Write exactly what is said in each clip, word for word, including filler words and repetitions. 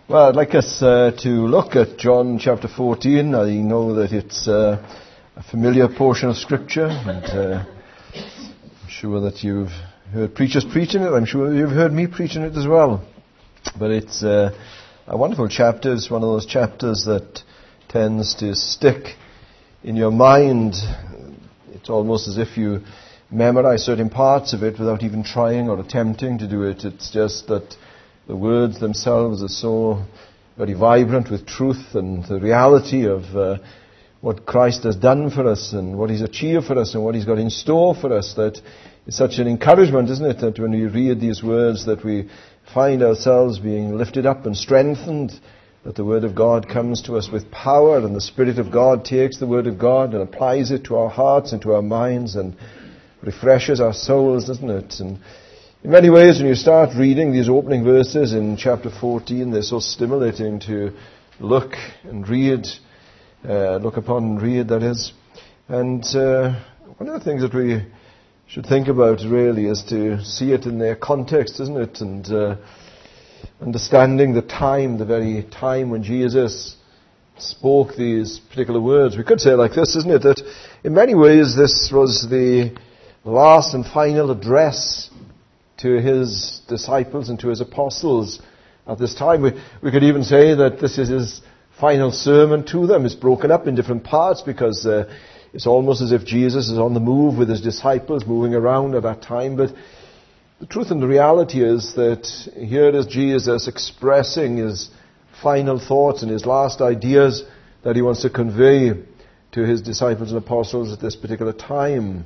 Well, I'd like us uh, to look at John chapter fourteen. I know that it's uh, a familiar portion of Scripture, and uh, I'm sure that you've heard preachers preaching it. I'm sure you've heard me preaching it as well. But it's uh, a wonderful chapter. It's one of those chapters that tends to stick in your mind. It's almost as if you memorize certain parts of it without even trying or attempting to do it. It's just that the words themselves are so very vibrant with truth and the reality of uh, what Christ has done for us and what He's achieved for us and what He's got in store for us, that it's such an encouragement, isn't it, that when we read these words that we find ourselves being lifted up and strengthened, that the Word of God comes to us with power, and the Spirit of God takes the Word of God and applies it to our hearts and to our minds and refreshes our souls, doesn't it? And in many ways, when you start reading these opening verses in chapter fourteen, they're so stimulating to look and read, uh, look upon and read, that is. And uh, one of the things that we should think about really is to see it in their context, isn't it? And uh, understanding the time, the very time when Jesus spoke these particular words. We could say it like this, isn't it? That in many ways this was the last and final address to His disciples and to His apostles at this time. We, we could even say that this is His final sermon to them. It's broken up in different parts because uh, it's almost as if Jesus is on the move with His disciples, moving around at that time. But the truth and the reality is that here is Jesus expressing His final thoughts and His last ideas that He wants to convey to His disciples and apostles at this particular time.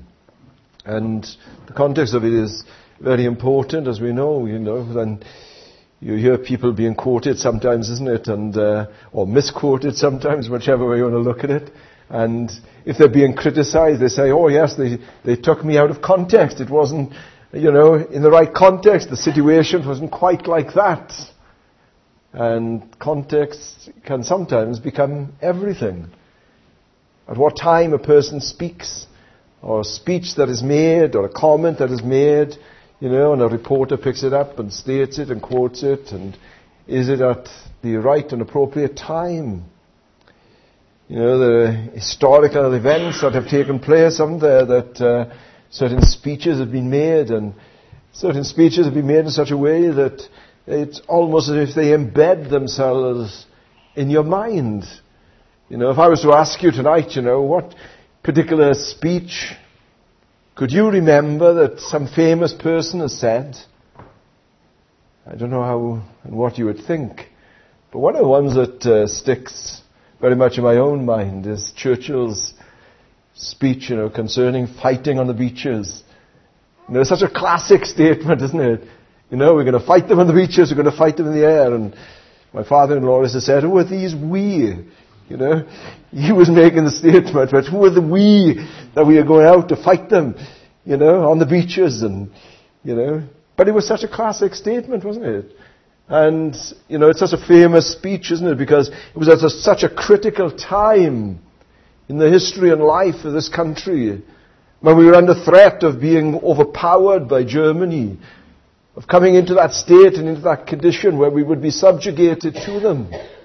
And the context of it is very important, as we know, you know, and you hear people being quoted sometimes, isn't it, and uh, or misquoted sometimes, whichever way you want to look at it. And if they're being criticized, they say, oh yes, they, they took me out of context. It wasn't, you know, in the right context. The situation wasn't quite like that. And context can sometimes become everything. At what time a person speaks, or a speech that is made, or a comment that is made, you know, and a reporter picks it up and states it and quotes it, and is it at the right and appropriate time? You know, the historical events that have taken place, haven't there, that uh, certain speeches have been made, and certain speeches have been made in such a way that it's almost as if they embed themselves in your mind. You know, if I was to ask you tonight, you know, what particular speech could you remember that some famous person has said? I don't know how and what you would think. But one of the ones that uh, sticks very much in my own mind is Churchill's speech, you know, concerning fighting on the beaches. You know, it's such a classic statement, isn't it? You know, we're going to fight them on the beaches, we're going to fight them in the air. And my father-in-law has said, who are these we? You know, he was making the statement, but who are the we that we are going out to fight them, you know, on the beaches and, you know. But it was such a classic statement, wasn't it? And, you know, it's such a famous speech, isn't it? Because it was at a, such a critical time in the history and life of this country, when we were under threat of being overpowered by Germany, of coming into that state and into that condition where we would be subjugated to them.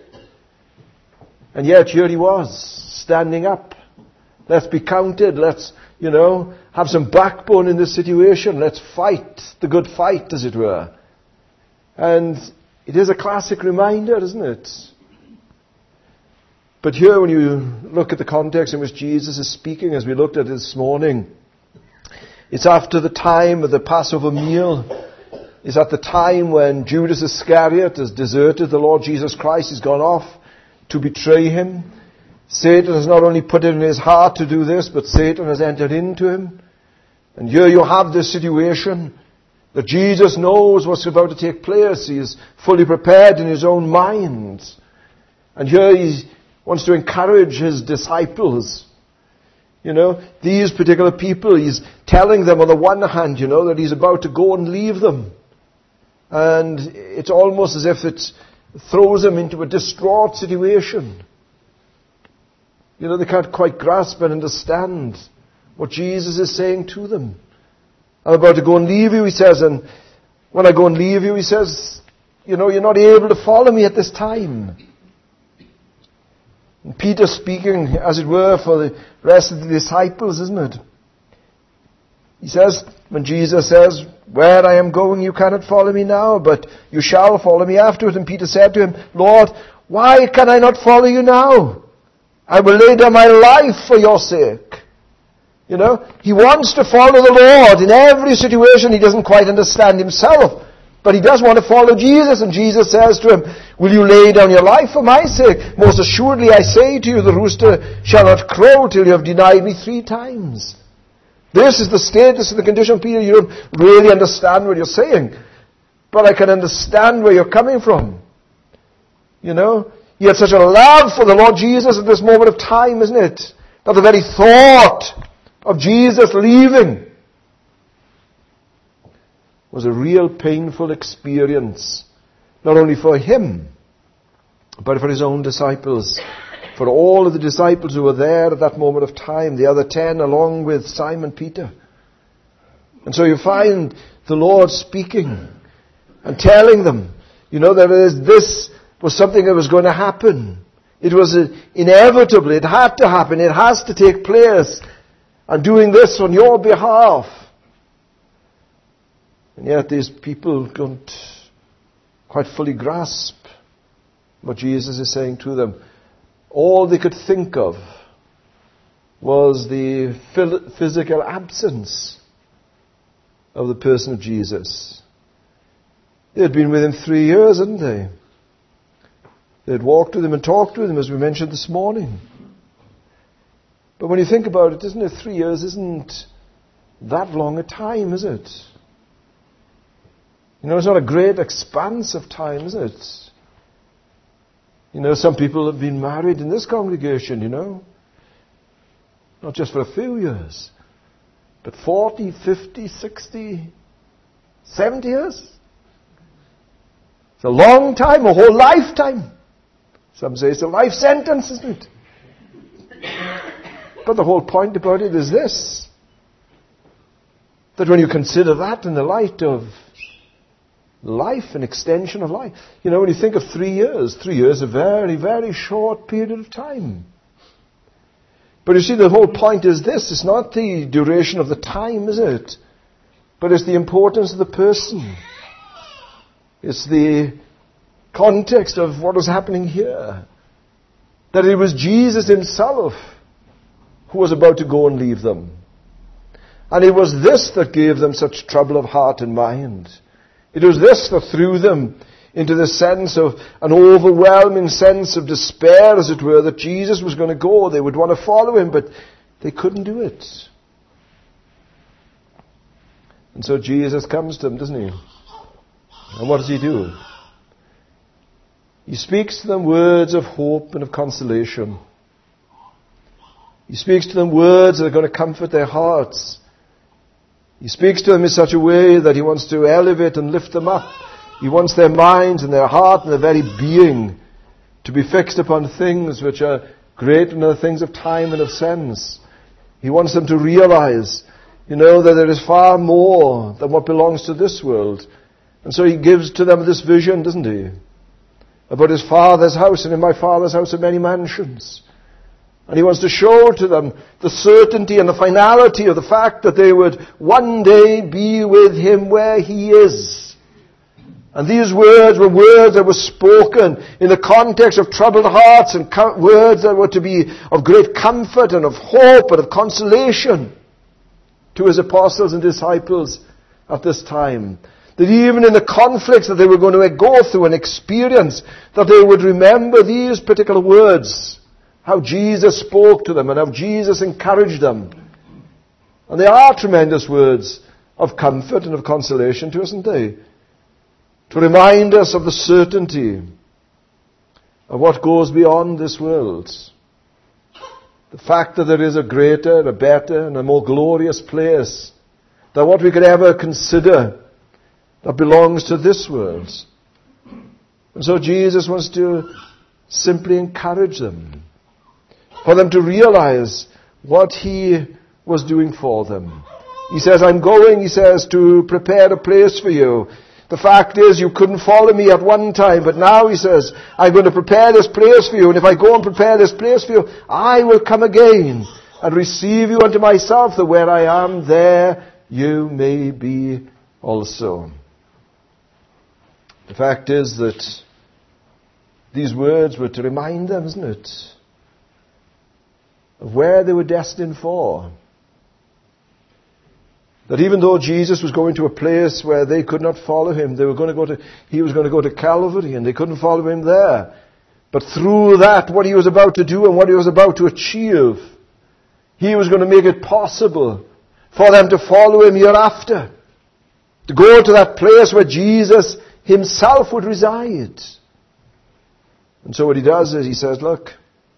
And yet here he was, standing up. Let's be counted. Let's, you know, have some backbone in this situation. Let's fight the good fight, as it were. And it is a classic reminder, isn't it? But here, when you look at the context in which Jesus is speaking, as we looked at this morning, it's after the time of the Passover meal. It's at the time when Judas Iscariot has deserted the Lord Jesus Christ. He's gone off to betray Him. Satan has not only put it in his heart to do this, but Satan has entered into him. And here you have this situation that Jesus knows what's about to take place. He is fully prepared in his own mind. And here he wants to encourage his disciples. You know, these particular people, he's telling them on the one hand, you know, that he's about to go and leave them. And it's almost as if it throws them into a distraught situation. You know, they can't quite grasp and understand what Jesus is saying to them. I'm about to go and leave you, he says, and when I go and leave you, he says, you know, you're not able to follow me at this time. And Peter speaking, as it were, for the rest of the disciples, isn't it? He says, when Jesus says, where I am going, you cannot follow me now, but you shall follow me afterwards. And Peter said to him, Lord, why can I not follow you now? I will lay down my life for your sake. You know, he wants to follow the Lord in every situation. He doesn't quite understand himself, but he does want to follow Jesus. And Jesus says to him, will you lay down your life for my sake? Most assuredly I say to you, the rooster shall not crow till you have denied me three times. This is the status and the condition, Peter. You don't really understand what you're saying, but I can understand where you're coming from. You know, he had such a love for the Lord Jesus at this moment of time, isn't it? That the very thought of Jesus leaving was a real painful experience, not only for him, but for his own disciples. For all of the disciples who were there at that moment of time, the other ten along with Simon Peter. And so you find the Lord speaking and telling them, you know, that this was something that was going to happen. It was inevitable. It had to happen. It has to take place. And doing this on your behalf. And yet these people don't quite fully grasp what Jesus is saying to them. All they could think of was the physical absence of the person of Jesus. They had been with him three years, hadn't they? They had walked with him and talked with him, as we mentioned this morning. But when you think about it, isn't it, three years isn't that long a time, is it? You know, it's not a great expanse of time, is it? You know, some people have been married in this congregation, you know. Not just for a few years, but forty, fifty, sixty, seventy years. It's a long time, a whole lifetime. Some say it's a life sentence, isn't it? But the whole point about it is this, that when you consider that in the light of life, an extension of life, you know, when you think of three years, three years is a very, very short period of time. But you see, the whole point is this, it's not the duration of the time, is it? But it's the importance of the person. It's the context of what was happening here. That it was Jesus himself who was about to go and leave them. And it was this that gave them such trouble of heart and mind. It was this that threw them into the sense of an overwhelming sense of despair, as it were, that Jesus was going to go. They would want to follow him, but they couldn't do it. And so Jesus comes to them, doesn't he? And what does he do? He speaks to them words of hope and of consolation. He speaks to them words that are going to comfort their hearts. He speaks to them in such a way that he wants to elevate and lift them up. He wants their minds and their heart and their very being to be fixed upon things which are greater than the things of time and of sense. He wants them to realize, you know, that there is far more than what belongs to this world. And so he gives to them this vision, doesn't he? About his Father's house, and in my Father's house are many mansions. And he wants to show to them the certainty and the finality of the fact that they would one day be with him where he is. And these words were words that were spoken in the context of troubled hearts, and com- words that were to be of great comfort and of hope and of consolation to his apostles and disciples at this time. That even in the conflicts that they were going to go through and experience, that they would remember these particular words. How Jesus spoke to them and how Jesus encouraged them. And they are tremendous words of comfort and of consolation to us, aren't they? To remind us of the certainty of what goes beyond this world. The fact that there is a greater, a better, and a more glorious place than what we could ever consider that belongs to this world. And so Jesus wants to simply encourage them, for them to realize what he was doing for them. He says, I'm going, he says, to prepare a place for you, The fact is, you couldn't follow me at one time, but now, he says, I'm going to prepare this place for you, and if I go and prepare this place for you, I will come again and receive you unto myself, that where I am, there you may be also. The fact is that these words were to remind them, isn't it, of where they were destined for. That even though Jesus was going to a place where they could not follow him, they were going to go to, he was going to go to Calvary, and they couldn't follow him there. But through that, what he was about to do and what he was about to achieve, he was going to make it possible for them to follow him hereafter. To go to that place where Jesus himself would reside. And so what he does is he says, look,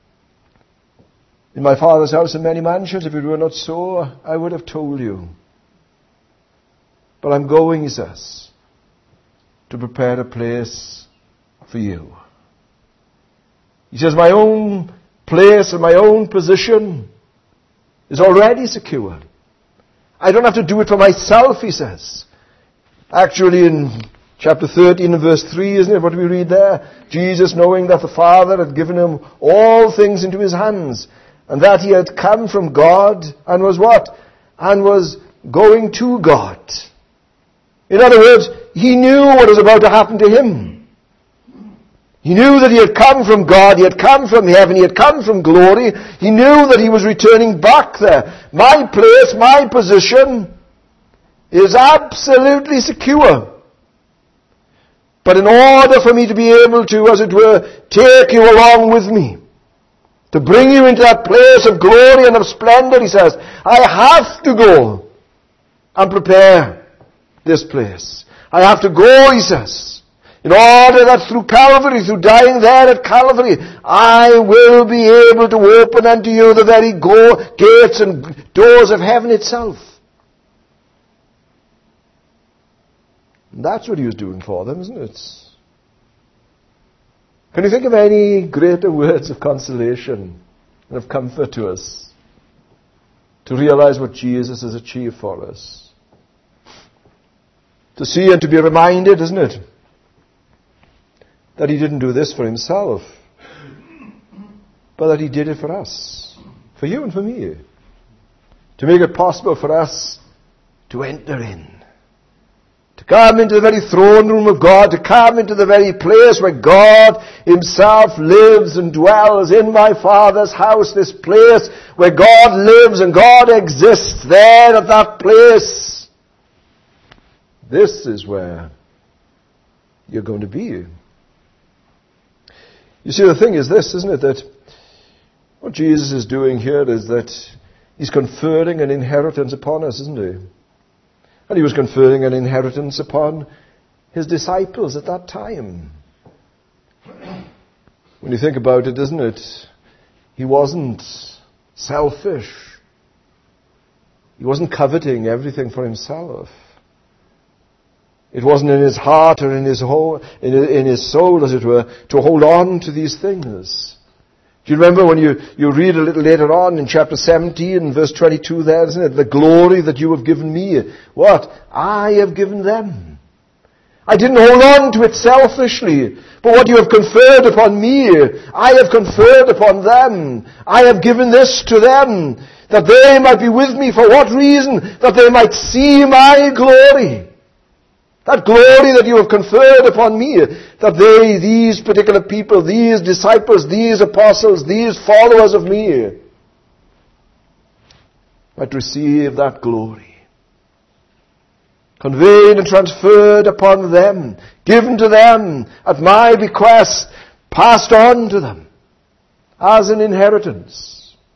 in my Father's house are many mansions. If it were not so, I would have told you. But I'm going, he says, to prepare a place for you. He says, my own place and my own position is already secure. I don't have to do it for myself, he says. Actually, in chapter thirteen and verse three, isn't it, what we read there? Jesus, knowing that the Father had given him all things into his hands, and that he had come from God, and was what? And was going to God. In other words, he knew what was about to happen to him. He knew that he had come from God, he had come from heaven, he had come from glory. He knew that he was returning back there. My place, my position is absolutely secure. But in order for me to be able to, as it were, take you along with me, to bring you into that place of glory and of splendor, he says, I have to go and prepare this place. I have to go, he says, in order that through Calvary, through dying there at Calvary, I will be able to open unto you the very go- gates and doors of heaven itself. And that's what he was doing for them, isn't it? Can you think of any greater words of consolation and of comfort to us to realize what Jesus has achieved for us? To see and to be reminded, isn't it, that he didn't do this for himself, but that he did it for us, for you and for me, to make it possible for us to enter in, to come into the very throne room of God, to come into the very place where God himself lives and dwells, in my Father's house, this place where God lives and God exists, there at that place. This is where you're going to be. You see, the thing is this, isn't it, that what Jesus is doing here is that he's conferring an inheritance upon us, isn't he? And he was conferring an inheritance upon his disciples at that time. When you think about it, isn't it, he wasn't selfish. He wasn't coveting everything for himself. It wasn't in his heart or in his whole, in, in his soul, as it were, to hold on to these things. Do you remember when you, you read a little later on in chapter seventeen, verse twenty-two there, isn't it? The glory that you have given me. What? I have given them. I didn't hold on to it selfishly, but what you have conferred upon me, I have conferred upon them. I have given this to them, that they might be with me. For what reason? That they might see my glory. That glory that you have conferred upon me, that they, these particular people, these disciples, these apostles, these followers of me, might receive that glory. Conveyed and transferred upon them, given to them at my bequest, passed on to them as an inheritance.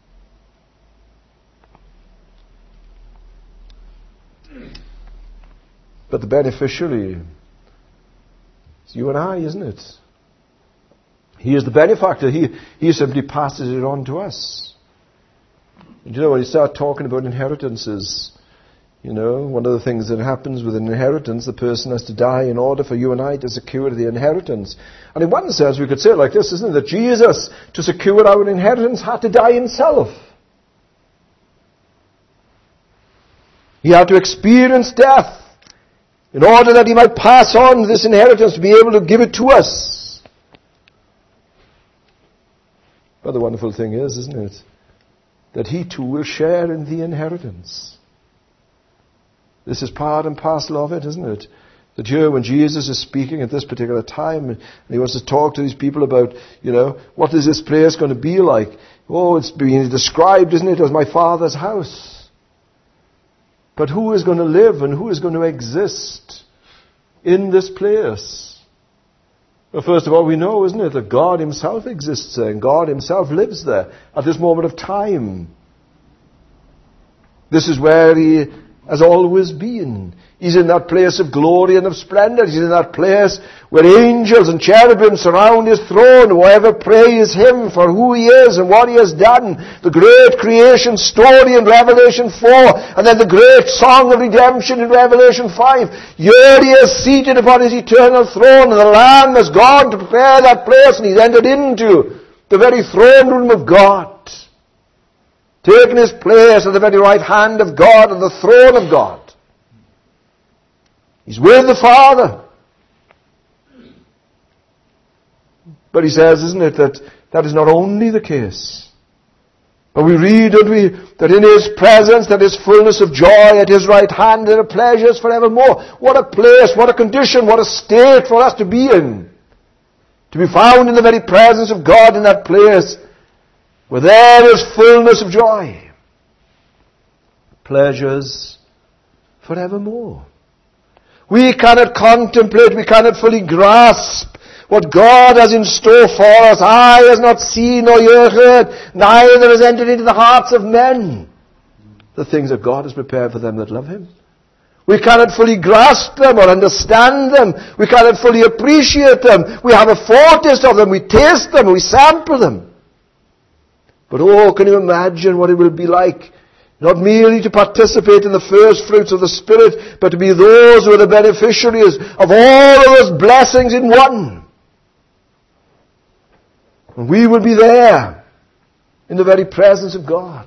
But the beneficiary is you and I, isn't it? He is the benefactor. He, he simply passes it on to us. And you know, when you start talking about inheritances, you know, one of the things that happens with an inheritance, the person has to die in order for you and I to secure the inheritance. And in one sense, we could say it like this, isn't it? That Jesus, to secure our inheritance, had to die himself. He had to experience death in order that he might pass on this inheritance to be able to give it to us. But the wonderful thing is, isn't it, that he too will share in the inheritance. This is part and parcel of it, isn't it? That here when Jesus is speaking at this particular time, and he wants to talk to these people about, you know, what is this place going to be like? Oh, it's being described, isn't it, as my Father's house. But who is going to live and who is going to exist in this place? Well, first of all, we know, isn't it, that God himself exists there, and God himself lives there at this moment of time. This is where he has always been. He's in that place of glory and of splendor. He's in that place where angels and cherubim surround his throne, whoever praise him for who he is and what he has done. The great creation story in Revelation four, and then the great song of redemption in Revelation five. Here he is seated upon his eternal throne, and the Lamb has gone to prepare that place, and he's entered into the very throne room of God, taken his place at the very right hand of God, on the throne of God. He's with the Father. But he says, isn't it, that that is not only the case. But we read, don't we, that in his presence there is fullness of joy, at his right hand there are pleasures forevermore. What a place, what a condition, what a state for us to be in. To be found in the very presence of God in that place where there is fullness of joy. Pleasures forevermore. We cannot contemplate, we cannot fully grasp what God has in store for us. Eye has not seen nor ear heard, neither has entered into the hearts of men the things that God has prepared for them that love him. We cannot fully grasp them or understand them. We cannot fully appreciate them. We have a foretaste of them, we taste them, we sample them. But oh, can you imagine what it will be like, not merely to participate in the first fruits of the Spirit, but to be those who are the beneficiaries of all of those blessings in one. And we will be there in the very presence of God.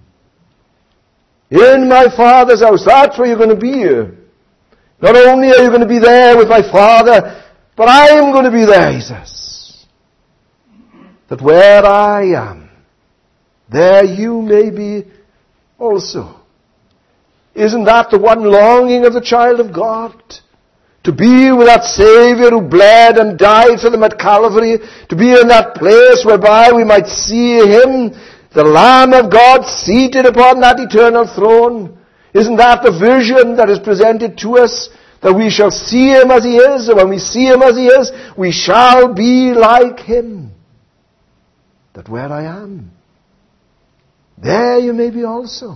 In my Father's house, that's where you're going to be. Not only are you going to be there with my Father, but I am going to be there, he says. That where I am, there you may be also. Isn't that the one longing of the child of God? To be with that Savior who bled and died for them at Calvary, to be in that place whereby we might see him, the Lamb of God, seated upon that eternal throne. Isn't that the vision that is presented to us? That we shall see him as he is, and when we see him as he is, we shall be like him. That where I am, there you may be also.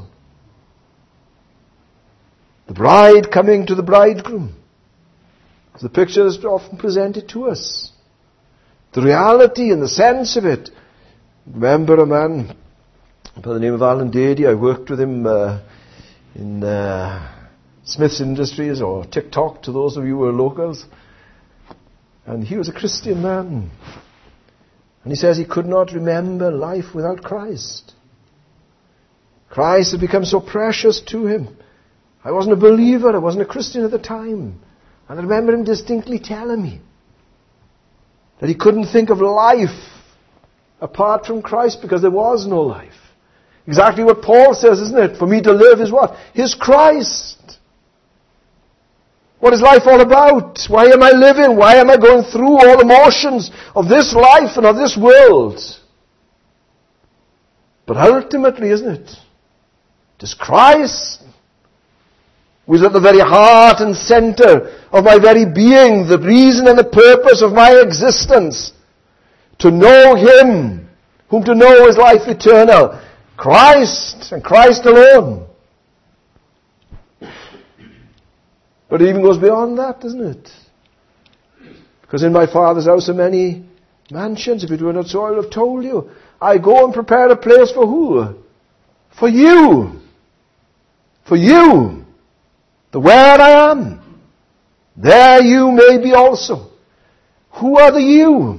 The bride coming to the bridegroom. The picture is often presented to us. The reality and the sense of it. Remember a man by the name of Alan Dady. I worked with him uh, in uh, Smith's Industries, or TikTok to those of you who are locals. And he was a Christian man. And he says he could not remember life without Christ. Christ had become so precious to him. I wasn't a believer, I wasn't a Christian at the time. And I remember him distinctly telling me that he couldn't think of life apart from Christ because there was no life. Exactly what Paul says, isn't it? For me to live is what? His Christ. What is life all about? Why am I living? Why am I going through all the motions of this life and of this world? But ultimately, isn't it? It is Christ who is at the very heart and center of my very being, the reason and the purpose of my existence. To know him, whom to know is life eternal. Christ, and Christ alone. But it even goes beyond that, doesn't it? Because in my Father's house are many mansions. If it were not so, I would have told you. I go and prepare a place for who? For you. For you. The where I am. There you may be also. Who are the you?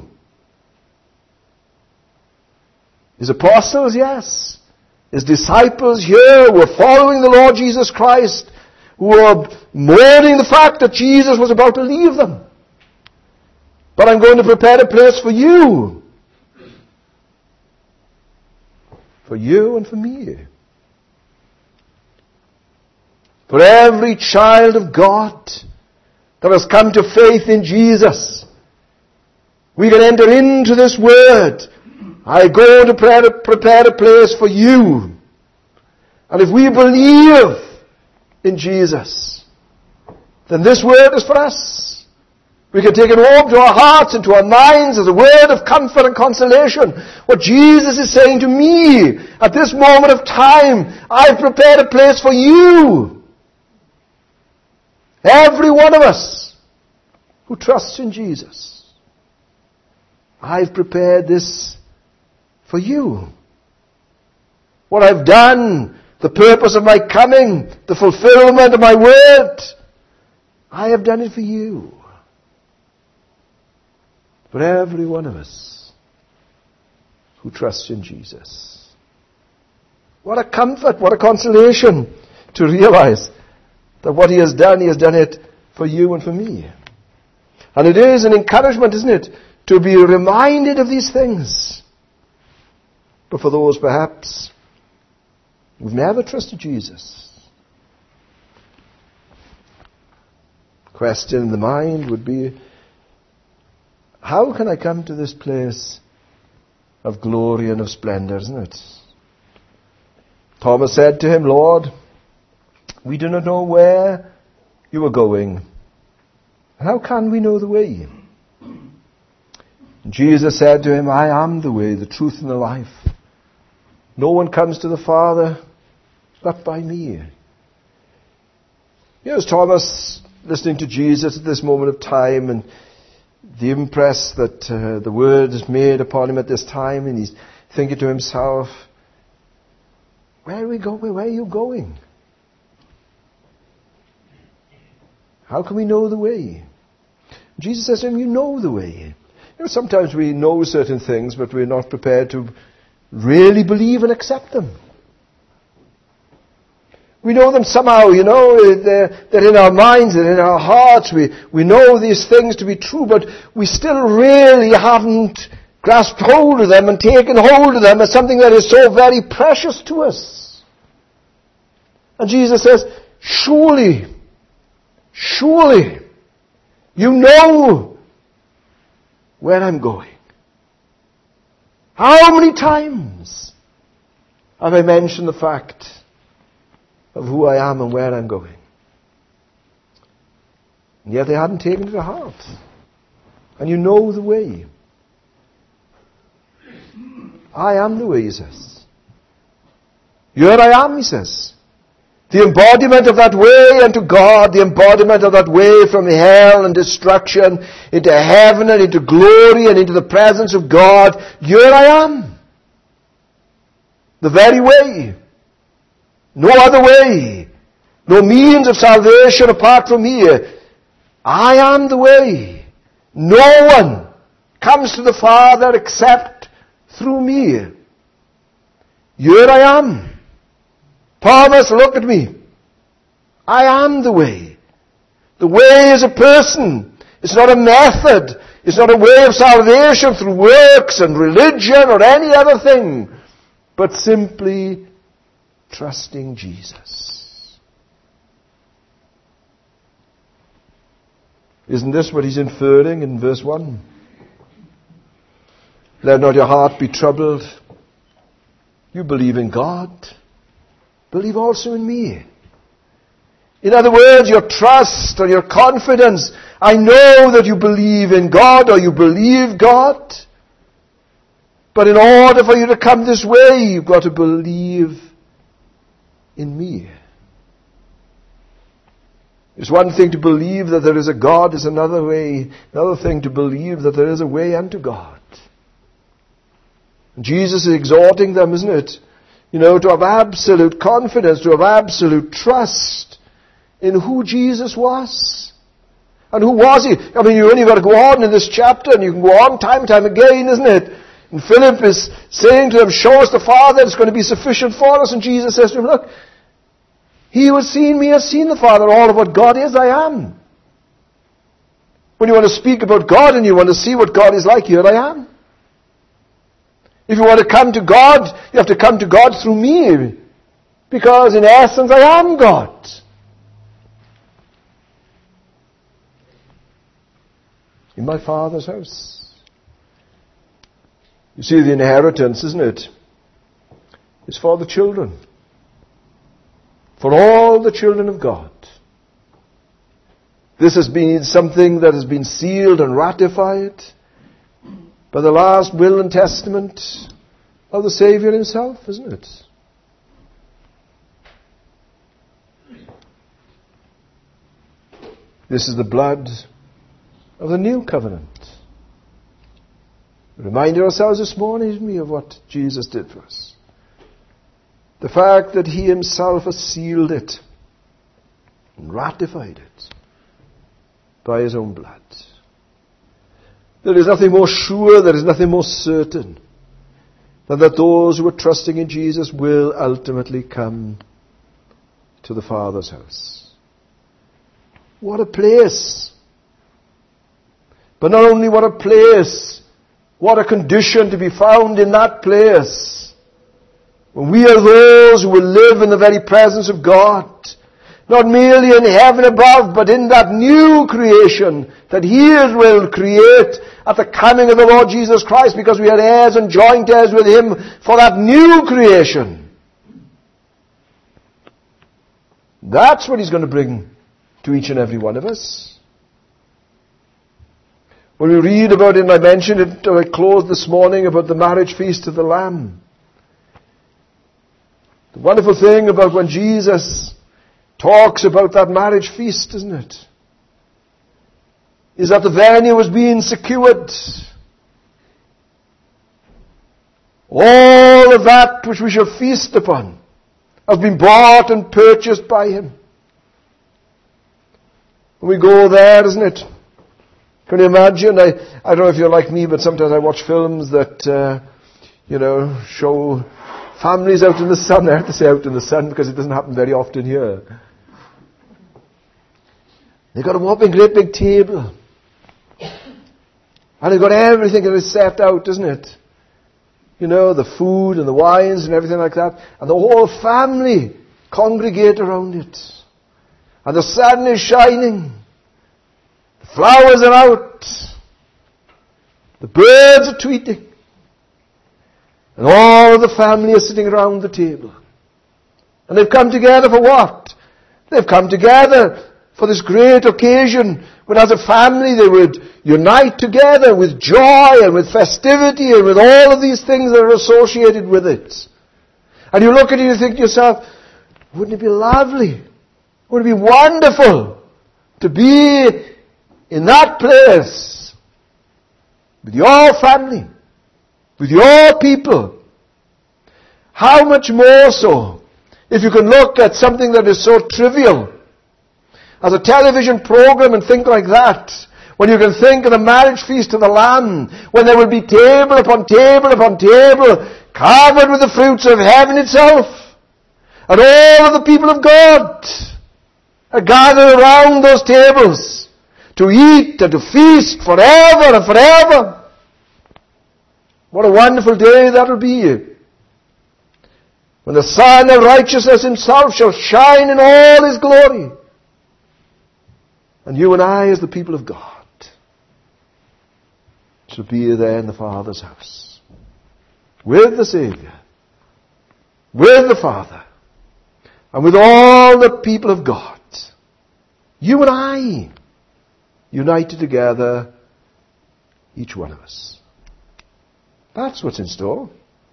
His apostles, yes. His disciples here were following the Lord Jesus Christ, who were mourning the fact that Jesus was about to leave them. But I'm going to prepare a place for you. For you and for me. For every child of God that has come to faith in Jesus, we can enter into this word. I go to prepare a place for you. And if we believe in Jesus, then this word is for us. We can take it home to our hearts and to our minds as a word of comfort and consolation. What Jesus is saying to me at this moment of time, I've prepared a place for you. Every one of us who trusts in Jesus. I've prepared this for you. What I've done, the purpose of my coming, the fulfillment of my word, I have done it for you. For every one of us who trusts in Jesus. What a comfort, what a consolation to realize that what He has done, He has done it for you and for me. And it is an encouragement, isn't it, to be reminded of these things. But for those perhaps who've never trusted Jesus, the question in the mind would be, how can I come to this place of glory and of splendor, isn't it? Thomas said to him, Lord, we do not know where you are going. How can we know the way? Jesus said to him, I am the way, the truth, and the life. No one comes to the Father but by me. Here's Thomas listening to Jesus at this moment of time, and the impress that uh, the word is made upon him at this time, and he's thinking to himself, where are we going? Where are you going? How can we know the way? Jesus says to him, you know the way. You know, sometimes we know certain things, but we're not prepared to really believe and accept them. We know them somehow, you know, they're, they're in our minds, they're in our hearts. We, we know these things to be true, but we still really haven't grasped hold of them and taken hold of them as something that is so very precious to us. And Jesus says, surely, surely, you know where I'm going. How many times have I mentioned the fact of who I am and where I'm going? And yet they hadn't taken it to heart. And you know the way. I am the way, he says. Here I am, he says. The embodiment of that way unto God, the embodiment of that way from hell and destruction into heaven and into glory and into the presence of God. Here I am. The very way. No other way. No means of salvation apart from here. I am the way. No one comes to the Father except through me. Here I am. Thomas, look at me. I am the way. The way is a person. It's not a method. It's not a way of salvation through works and religion or any other thing, but simply trusting Jesus. Isn't this what he's inferring in verse one? Let not your heart be troubled. You believe in God. Believe also in me. In other words, your trust or your confidence. I know that you believe in God or you believe God. But in order for you to come this way, you've got to believe in me. It's one thing to believe that there is a God. It's another way, another thing to believe that there is a way unto God. And Jesus is exhorting them, isn't it? You know, to have absolute confidence, to have absolute trust in who Jesus was. And who was he? I mean, you only got to go on in this chapter, and you can go on time and time again, isn't it? And Philip is saying to him, show us the Father, it's going to be sufficient for us. And Jesus says to him, look, He who has seen me has seen the Father. All of what God is, I am. When you want to speak about God and you want to see what God is like, here I am. If you want to come to God, you have to come to God through me. Because in essence, I am God. In my Father's house. You see, the inheritance, isn't it? It's for the children. For all the children of God. This has been something that has been sealed and ratified by the last will and testament of the Savior himself, isn't it? This is the blood of the new covenant. Remind ourselves this morning of what Jesus did for us. The fact that he himself has sealed it and ratified it by his own blood. There is nothing more sure, there is nothing more certain than that those who are trusting in Jesus will ultimately come to the Father's house. What a place! But not only what a place, what a condition to be found in that place. When we are those who will live in the very presence of God, not merely in heaven above, but in that new creation that he will create at the coming of the Lord Jesus Christ, because we are heirs and joint heirs with him for that new creation. That's what he's going to bring to each and every one of us. When we read about it, and I mentioned it, I closed this morning, about the marriage feast of the Lamb. The wonderful thing about when Jesus talks about that marriage feast, isn't it? Is that the venue was being secured. All of that which we shall feast upon has been bought and purchased by him. When we go there, isn't it? Can you imagine? I, I don't know if you're like me, but sometimes I watch films that, uh, you know, show families out in the sun. I have to say out in the sun because it doesn't happen very often here. They've got a whopping great big table. And they've got everything that is set out, isn't it? You know, the food and the wines and everything like that. And the whole family congregate around it. And the sun is shining. The flowers are out. The birds are tweeting. And all of the family are sitting around the table. And they've come together for what? They've come together for this great occasion when as a family they would unite together with joy and with festivity and with all of these things that are associated with it. And you look at it and you think to yourself, wouldn't it be lovely? Wouldn't it be wonderful to be in that place with your family, with your people? How much more so if you can look at something that is so trivial as a television program and think like that, when you can think of the marriage feast of the Lamb, when there will be table upon table upon table covered with the fruits of heaven itself, and all of the people of God are gathered around those tables to eat and to feast forever and forever. What a wonderful day that will be, when the Son of Righteousness himself shall shine in all his glory. And you and I, as the people of God, shall be there in the Father's house, with the Savior, with the Father, and with all the people of God. You and I, united together, each one of us. That's what's in store.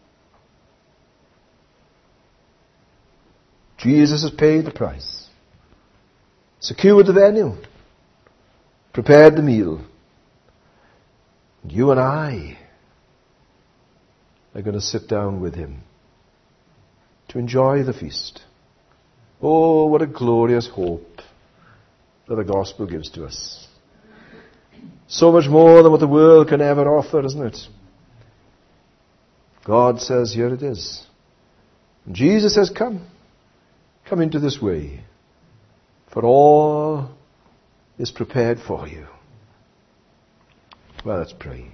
Jesus has paid the price, secured the venue, prepared the meal. And you and I are going to sit down with him to enjoy the feast. Oh, what a glorious hope that the gospel gives to us. So much more than what the world can ever offer, isn't it? God says, here it is. And Jesus says, come. come into this way, for all is prepared for you. Well, let's pray.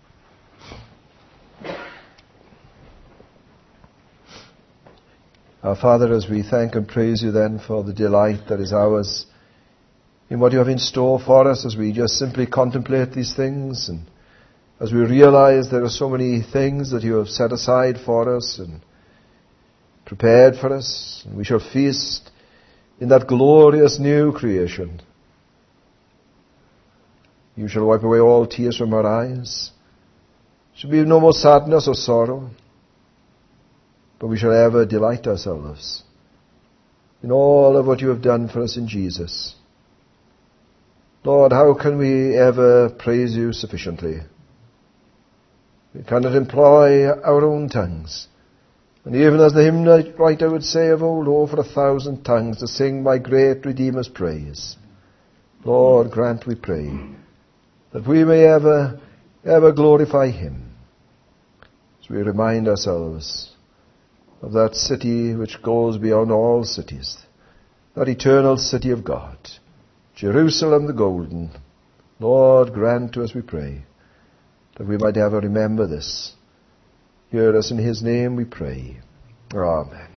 Our Father, as we thank and praise you then for the delight that is ours in what you have in store for us, as we just simply contemplate these things, and as we realize there are so many things that you have set aside for us and prepared for us, and we shall feast in that glorious new creation. You shall wipe away all tears from our eyes. There shall be no more sadness or sorrow, but we shall ever delight ourselves in all of what you have done for us in Jesus. Lord, how can we ever praise you sufficiently? We cannot employ our own tongues. And even as the hymn writer would say of old, oh, for a thousand tongues to sing my great Redeemer's praise. Lord, grant, we pray, that we may ever, ever glorify him, as we remind ourselves of that city which goes beyond all cities, that eternal city of God, Jerusalem the golden. Lord, grant to us, we pray, that we might ever remember this. Hear us in his name, we pray. Amen.